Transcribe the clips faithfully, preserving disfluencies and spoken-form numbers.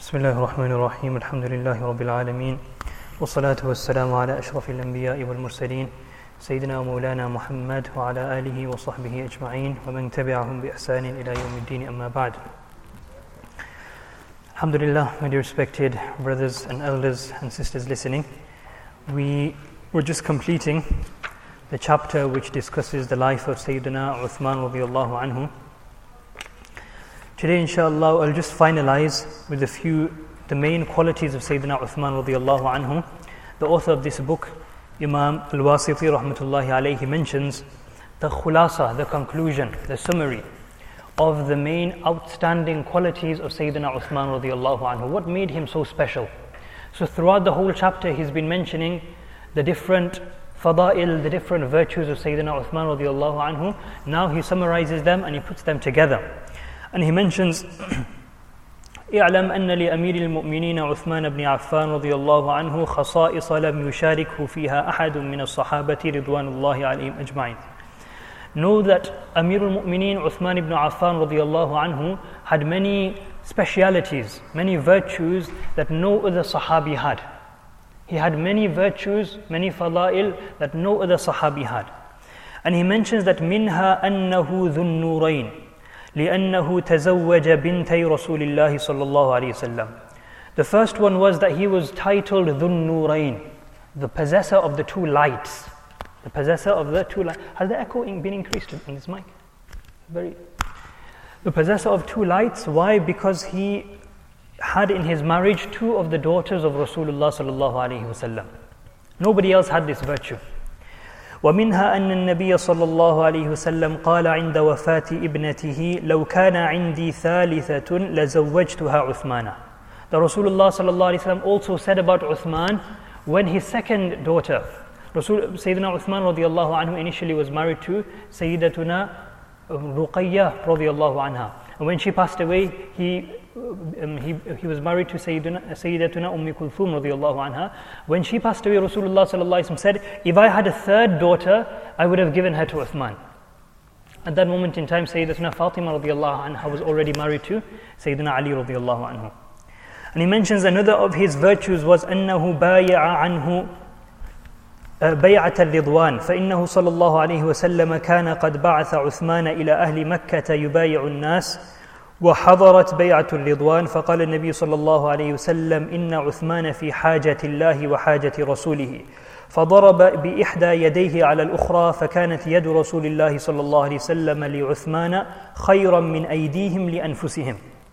بسم الله الرحمن الرحيم الحمد لله رب العالمين والصلاة والسلام على أشرف الأنبياء والمرسلين سيدنا ومولانا محمد وعلى آله وصحبه أجمعين ومن تبعهم بإحسان إلى يوم الدين أما بعد. Alhamdulillah, my dear respected brothers and elders and sisters listening, we were just completing the chapter which discusses the life of Sayyidina Uthman radiallahu anhu. Today, inshallah, I'll just finalize with a few, the main qualities of Sayyidina Uthman radiallahu anhu. The author of this book, Imam Al-Wasiti rahmatullahi alayhi, mentions the khulasa, the conclusion, the summary of the main outstanding qualities of Sayyidina Uthman radiallahu anhu. What made him so special? So throughout the whole chapter, he's been mentioning the different fada'il, the different virtues of Sayyidina Uthman radiallahu anhu. Now he summarizes them and he puts them together. And he mentions, اعلم أن لأمير المؤمنين عثمان بن عفان رضي الله عنه خصائص لم يشاركه فيها أحد من الصحابة رضوان الله عليهم أجمعين. Know that Amir al-Mu'mineen Uthman ibn Affan radiallahu anhu had many specialities, many virtues that no other Sahabi had. He had many virtues, many fada'il that no other Sahabi had. And he mentions that منها أنه ذو النورين لأنه تزوج بنتي رسول الله صلى الله عليه وسلم. The first one was that he was titled ذو النورين, the possessor of the two lights. The possessor of the two lights. Has the echo been increased in this mic? Very. The possessor of two lights. Why? Because he had in his marriage two of the daughters of Rasulullah sallallahu alaihi wasallam. Nobody else had this virtue. ومنها أن النبي صلى الله عليه وسلم قال عند وفاة ابنته لو كان عندي ثالثة لزوجتها عثمانا. The Rasulullah صلى الله عليه وسلم also said about Uthman when his second daughter, Rasul, Sayyidina Uthman radiallahu anhu initially was married to Sayyidatuna Ruqayya radiallahu anha. And when she passed away, he um, he he was married to Sayyiduna, Sayyidatuna Ummi Kulthum radiallahu anha. When she passed away, Rasulullah sallallahu alaihi wasallam said, if I had a third daughter, I would have given her to Uthman. At that moment in time, Sayyidatuna Fatima radiallahu anha was already married to Sayyidina Ali radiallahu anhu. And he mentions another of his virtues was أنه بايع عنه بيعة الرضوان فإنه صلى الله عليه وسلم كان قد بعث عثمان إلى أهل مكة يبايع الناس وحضرت بيعة الرضوان فقال النبي صلى الله عليه وسلم إن عثمان في حاجة الله وحاجة رسوله فضرب بإحدى يديه على الأخرى فكانت يد رسول الله صلى الله عليه وسلم لعثمان خيرا من أيديهم لأنفسهم.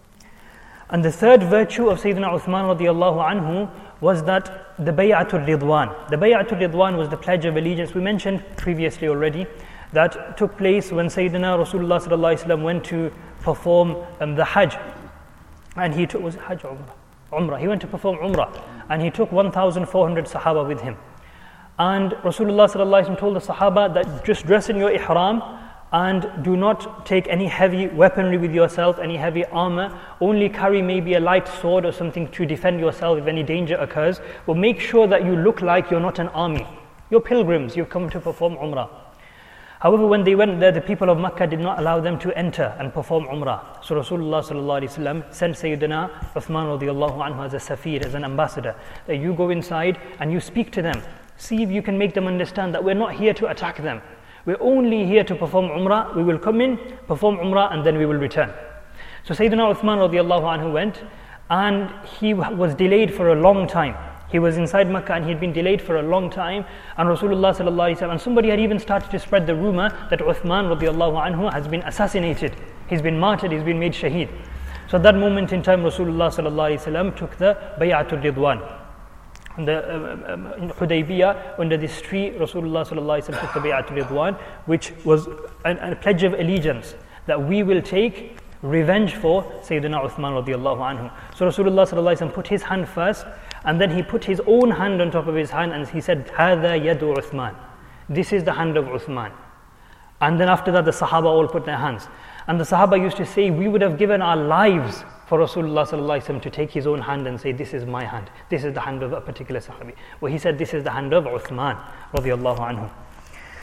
And the third virtue of Sayyidina Uthman radiallahu anhu was that the Bay'atul Ridwan. The Bay'atul Ridwan was the pledge of allegiance. We mentioned previously already that took place when Sayyidina Rasulullah sallallahu alaihi wasallam went to perform um, the Hajj. And he took, was it Hajj or Umrah? Umrah. He went to perform Umrah. And he took one thousand four hundred Sahaba with him. And Rasulullah sallallahu alaihi wasallam told the Sahaba that just dress in your ihram and do not take any heavy weaponry with yourself, any heavy armor. Only carry maybe a light sword or something to defend yourself if any danger occurs. But make sure that you look like you're not an army. You're pilgrims, you've come to perform Umrah. However, when they went there, the people of Makkah did not allow them to enter and perform Umrah. So Rasulullah sallallahu alaihi wasallam sent Sayyidina Uthman radiallahu anhu as a safir, as an ambassador, that you go inside and you speak to them. See if you can make them understand that we're not here to attack them. We're only here to perform Umrah. We will come in, perform Umrah, and then we will return. So Sayyidina Uthman radiallahu anhu went, and he was delayed for a long time. He was inside Makkah and he had been delayed for a long time. And Rasulullah sallallahu alaihi wasallam, and somebody had even started to spread the rumor that Uthman radiallahu anhu has been assassinated. He's been martyred, he's been made shaheed. So at that moment in time, Rasulullah sallallahu alaihi wasallam took the Bay'atul Ridwan. In the uh, um, in Hudaybiyah, under this tree, Rasulullah sallallahu alaihi wasallam took the Bay'atul Ridwan, which was an, a pledge of allegiance that we will take revenge for Sayyidina Uthman radiallahu anhu. So Rasulullah sallallahu alaihi wasallam put his hand first, and then he put his own hand on top of his hand, and he said, "Hada yadu Uthman." This is the hand of Uthman. And then after that, the Sahaba all put their hands. And the Sahaba used to say, we would have given our lives for Rasulullah sallallahu alaihi wasallam to take his own hand and say, this is my hand. This is the hand of a particular Sahabi. Well, he said, this is the hand of Uthman radiallahu anhu.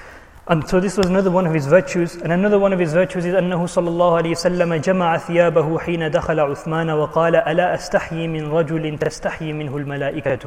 And so this was another one of his virtues. And another one of his virtues is أنه صلى الله عليه وسلم جمع ثيابه حين دخل عثمان وقال ألا أستحيي من رجل تستحيي منه الملائكة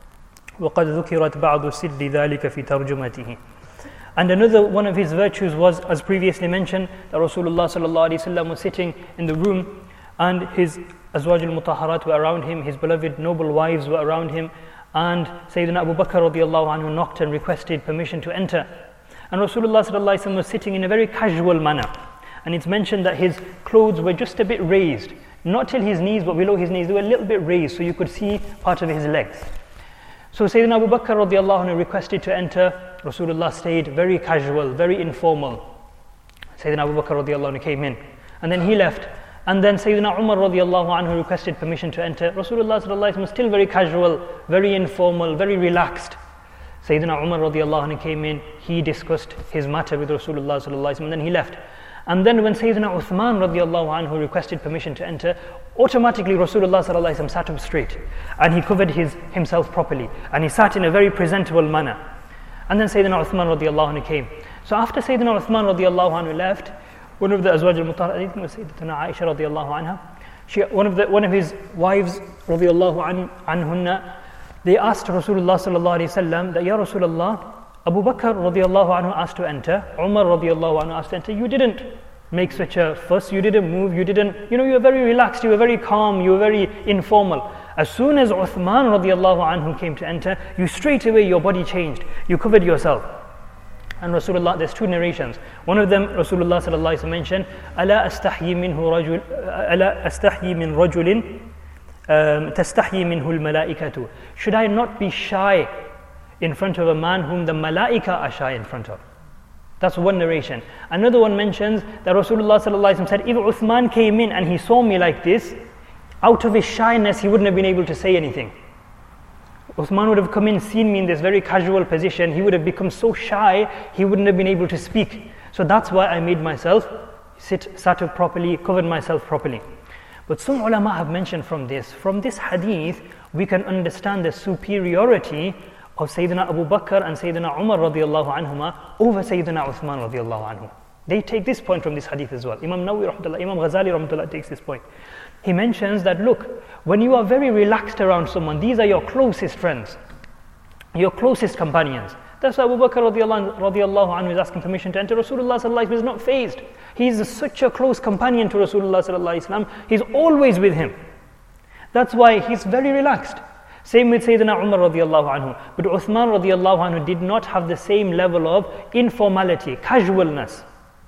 وقد ذكرت بعض سر ذلك في ترجمته. And another one of his virtues was, as previously mentioned, that Rasulullah sallallahu alaihi wasallam was sitting in the room and his Azwaj al-Mutahharat were around him, his beloved noble wives were around him, and Sayyidina Abu Bakr radiallahu anhu knocked and requested permission to enter. And Rasulullah sallallahu alaihi wasallam was sitting in a very casual manner. And it's mentioned that his clothes were just a bit raised, not till his knees, but below his knees, they were a little bit raised, so you could see part of his legs. So Sayyidina Abu Bakr radiallahu anhu requested to enter. Rasulullah stayed very casual, very informal. Sayyidina Abu Bakr radiallahu anhu came in, and then he left. And then Sayyidina Umar radiallahu anhu requested permission to enter. Rasulullah sallallahu alaihi wasallam was still very casual, very informal, very relaxed. Sayyidina Umar radiallahu anhu came in, he discussed his matter with Rasulullah sallallahu alaihi wasallam, and then he left. And then when Sayyidina Uthman radiallahu anhu requested permission to enter, automatically Rasulullah sallallahu alaihi wasallam sat up straight, and he covered his himself properly, and he sat in a very presentable manner. And then Sayyidina Uthman radiallahu anhu came. So after Sayyidina Uthman radiallahu anhu left, one of the Azwaj al-Mutahharat, I think it was Sayyidatuna Aisha radiallahu anha, she, one of the one of his wives radiallahu an, anhunna, they asked Rasulullah sallallahu alaihi wasallam that, Ya Rasulullah, Abu Bakr radiallahu anhu asked to enter, Umar radiallahu anhu asked to enter, you didn't make such a fuss, you didn't move, you didn't, you know, you were very relaxed, you were very calm, you were very informal. As soon as Uthman radiallahu anhu came to enter, you straight away, your body changed, you covered yourself. And Rasulullah, there's two narrations. One of them, Rasulullah sallallahu alaihi wasallam mentioned, ألا أستحيي منه رجل ألا أستحيي من رجل تستحيي منه الملائكة. Should I not be shy in front of a man whom the malaika are shy in front of? That's one narration. Another one mentions that Rasulullah sallallahu alaihi wasallam said, if Uthman came in and he saw me like this, out of his shyness he wouldn't have been able to say anything. Uthman would have come in, seen me in this very casual position, he would have become so shy, he wouldn't have been able to speak. So that's why I made myself sit, sat up properly, covered myself properly. But some ulama have mentioned from this, from this hadith, we can understand the superiority of Sayyidina Abu Bakr and Sayyidina Umar radiallahu anhuma over Sayyidina Uthman radiallahu anhu. They take this point from this hadith as well. Imam Nawawi rahmatullah, Imam Ghazali rahmatullah takes this point. He mentions that, look, when you are very relaxed around someone, these are your closest friends, your closest companions. That's why Abu Bakr radiallahu, radiallahu anhu is asking permission to enter. Rasulullah sallallahu alaihi wasallam is not fazed. He is such a close companion to Rasulullah sallallahu alaihi wasallam. He's always with him. That's why he's very relaxed. Same with Sayyidina Umar radiallahu anhu. But Uthman radiallahu anhu did not have the same level of informality, casualness,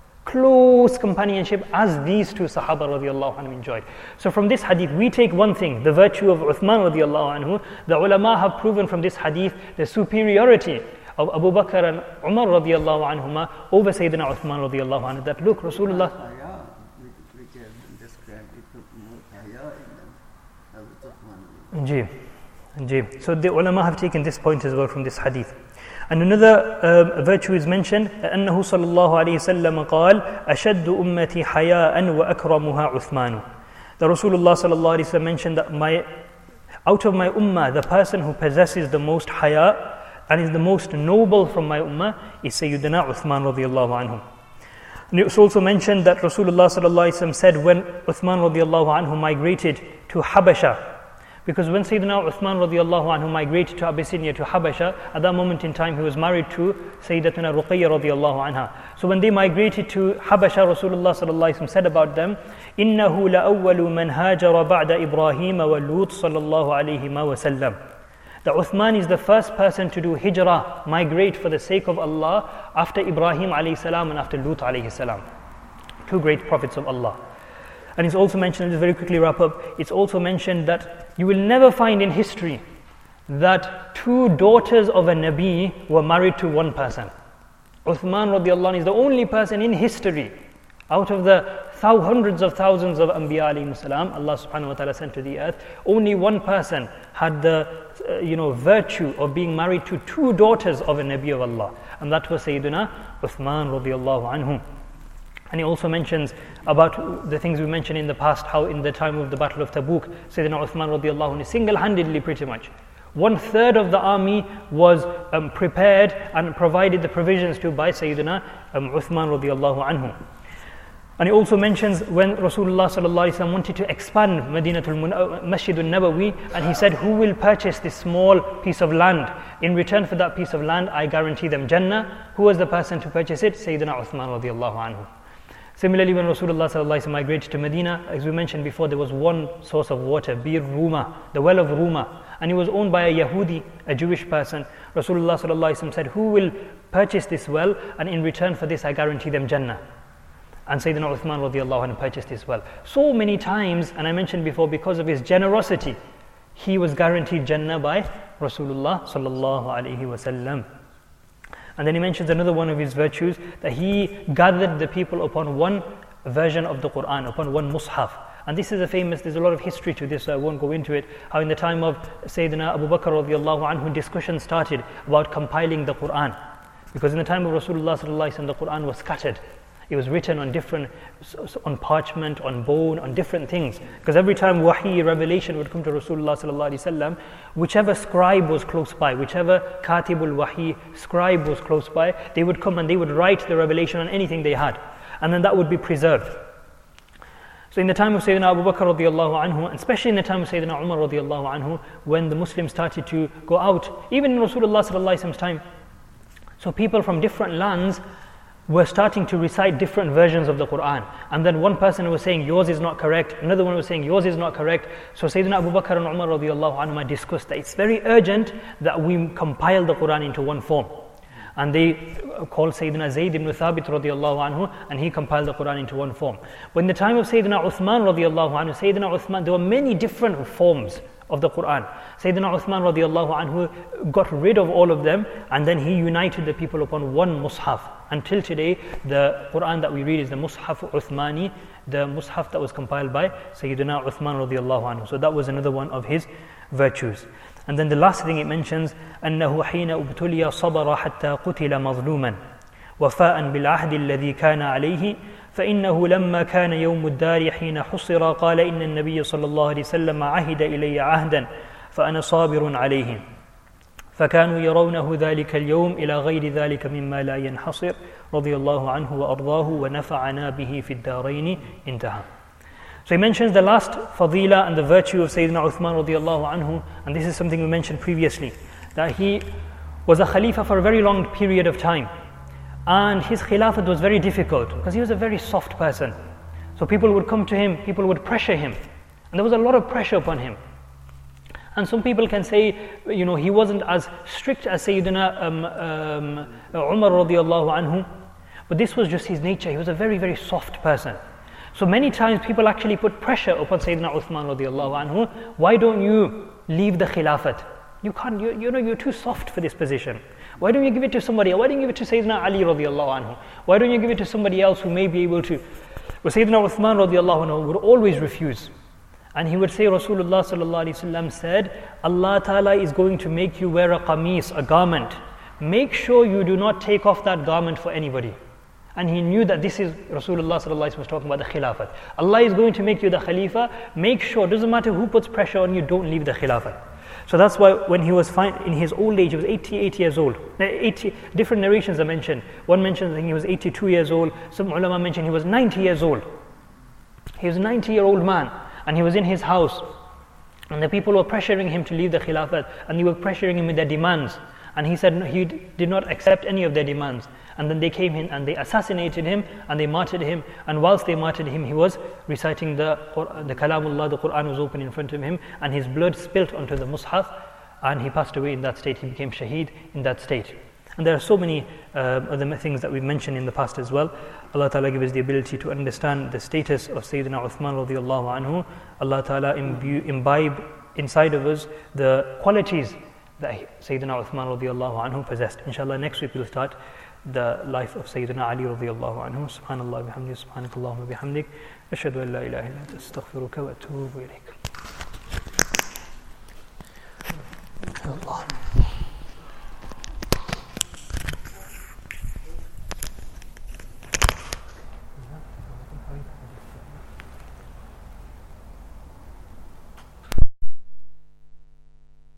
close companionship as these two Sahaba radiallahu anhu enjoyed. So from this hadith we take one thing, the virtue of Uthman radiallahu anhu. The ulama have proven from this hadith the superiority of Abu Bakr and Umar radiallahu anhuma over Sayyidina Uthman radiallahu anhu. That look, Rasulullah, Ji, Ji. So the ulama have taken this point as well from this hadith. And another uh, virtue is mentioned, أنه صلى الله عليه وسلم قال أشد أمتي حياء وأكرمها عثمان. The Rasulullah صلى الله عليه وسلم mentioned that my, out of my ummah, the person who possesses the most haya and is the most noble from my ummah is Sayyidina Uthman radiallahu anhu. And it's also mentioned that Rasulullah صلى الله عليه وسلم said when Uthman radiallahu anhu migrated to Habasha, because when Sayyidina Uthman radiallahu anhu migrated to Abyssinia, to Habasha, at that moment in time he was married to Sayyidatuna Ruqayya radiallahu anha. So when they migrated to Habasha, Rasulullah sallallahu alaihi wasallam said about them, إِنَّهُ لَأَوَّلُ مَنْ هَاجَرَ بَعْدَ إِبْرَاهِيمَ وَلُوطٍ sallallahu alayhi wa sallam. That Uthman is the first person to do hijrah, migrate for the sake of Allah, after Ibrahim alayhi salam and after Lut alayhi salam. Two great prophets of Allah. And it's also mentioned, just very quickly wrap up, it's also mentioned that you will never find in history that two daughters of a Nabi were married to one person. Uthman radiallahu anhu is the only person in history, out of the thou hundreds of thousands of Anbiya alayhi salam, Allah subhanahu wa ta'ala sent to the earth, only one person had the uh, you know, virtue of being married to two daughters of a Nabi of Allah. And that was Sayyidina Uthman radiallahu anhu. And he also mentions about the things we mentioned in the past, how in the time of the Battle of Tabuk, Sayyidina Uthman radiallahu anhu single-handedly pretty much One third of the army was um, prepared and provided the provisions to by Sayyidina um, Uthman radiallahu anhu. And it also mentions when Rasulullah sallallahu alaihi wasallam wanted to expand Madinatul Masjid al-Nabawi, and he said, who will purchase this small piece of land? In return for that piece of land, I guarantee them Jannah. Who was the person to purchase it? Sayyidina Uthman radiallahu anhu. Similarly, when Rasulullah sallallahu alaihi wasallam migrated to Medina, as we mentioned before, there was one source of water, Bir Ruma, the well of Ruma, and it was owned by a Yahudi, a Jewish person. Rasulullah sallallahu alaihi wasallam said, who will purchase this well, and in return for this I guarantee them Jannah. And Sayyidina Uthman radiallahu anhu purchased this well. So many times, and I mentioned before, because of his generosity, he was guaranteed Jannah by Rasulullah sallallahu alaihi wasallam. And then he mentions another one of his virtues, that he gathered the people upon one version of the Quran, upon one mushaf. And this is a famous, there's a lot of history to this, so I won't go into it, how in the time of Sayyidina Abu Bakr radiallahu anhu, discussion started about compiling the Quran. Because in the time of Rasulullah sallallahu alaihi wasallam, the Quran was scattered. It was written on different, on parchment, on bone, on different things. Because every time wahi, revelation would come to Rasulullah sallallahu alaihi wasallam, whichever scribe was close by, whichever katibul wahi, scribe was close by, they would come and they would write the revelation on anything they had. And then that would be preserved. So in the time of Sayyidina Abu Bakr radiallahu anhu, and especially in the time of Sayyidina Umar radiallahu anhu, when the Muslims started to go out, even in Rasulullah sallallahu alaihi wasallam's time, so people from different lands were starting to recite different versions of the Quran. And then one person was saying, yours is not correct. Another one was saying, yours is not correct. So Sayyidina Abu Bakr and Umar radiallahu anhu discussed that it's very urgent that we compile the Quran into one form. And they called Sayyidina Zayd ibn Thabit radiallahu anhu, and he compiled the Quran into one form. But in the time of Sayyidina Uthman radiallahu anhu, Sayyidina Uthman, there were many different forms of the Quran. Sayyidina Uthman radiallahu anhu got rid of all of them, and then he united the people upon one mushaf. Until today, the Quran that we read is the Mushaf Uthmani, the mushaf that was compiled by Sayyidina Uthman radiallahu anhu. So that was another one of his virtues. And then the last thing it mentions, أنه حين ابتلي صبر حتى قتل مظلوما وفاء بالعهد الذي كان عليه فإنه لما كان يوم الدار حين حصر قال إن النبي صلى الله عليه وسلم عهد إلي عهدا فأنا صابر عليه فكانوا يرونه ذلك اليوم إلى غير ذلك مما لا ينحصر رضي الله عنه وأرضاه ونفعنا به في الدارين انتهى. So he mentions the last fadila and the virtue of Sayyidina Uthman radiallahu anhu, and this is something we mentioned previously, that he was a khalifa for a very long period of time, and his khilafat was very difficult because he was a very soft person. So people would come to him, people would pressure him, and there was a lot of pressure upon him. And some people can say, you know, he wasn't as strict as Sayyidina um, um, Umar radiallahu anhu, but this was just his nature. He was a very, very soft person. So many times people actually put pressure upon Sayyidina Uthman radiallahu anhu. Why don't you leave the khilafat? You can't, you, you know, you're too soft for this position. Why don't you give it to somebody else? Why don't you give it to Sayyidina Ali radiallahu anhu? Why don't you give it to somebody else who may be able to? But Sayyidina Uthman radiallahu anhu would always refuse. And he would say, Rasulullah sallallahu alaihi wasallam said, Allah Ta'ala is going to make you wear a qamis, a garment. Make sure you do not take off that garment for anybody. And he knew that this is Rasulullah sallallahu alaihi wasallam was talking about the khilafat. Allah is going to make you the khalifa. Make sure, doesn't matter who puts pressure on you, don't leave the khilafat. So that's why when he was fine, in his old age, he was eighty-eight years old. eighty, different narrations are mentioned. One mentions that he was eighty-two years old. Some ulama mention he was ninety years old. He was a ninety year old man, and he was in his house. And the people were pressuring him to leave the khilafat, and they were pressuring him with their demands. And he said he did not accept any of their demands. And then they came in and they assassinated him and they martyred him. And whilst they martyred him, he was reciting the, the Kalamullah, the Quran was open in front of him, and his blood spilt onto the mushaf, and he passed away in that state. He became shaheed in that state. And there are so many uh, other things that we've mentioned in the past as well. Allah Ta'ala give us the ability to understand the status of Sayyidina Uthman radiallahu anhu. Allah Ta'ala imbu- imbibe inside of us the qualities that Sayyidina Uthman radiallahu anhu possessed. Inshallah, next week we'll start the life of Sayyidina Ali radiallahu anhu. Subhanallah bihamdik, subhanakallahumma bihamdik, ashhadu an la ilaha illa anta astaghfiruka wa atubu ilayk. Allah.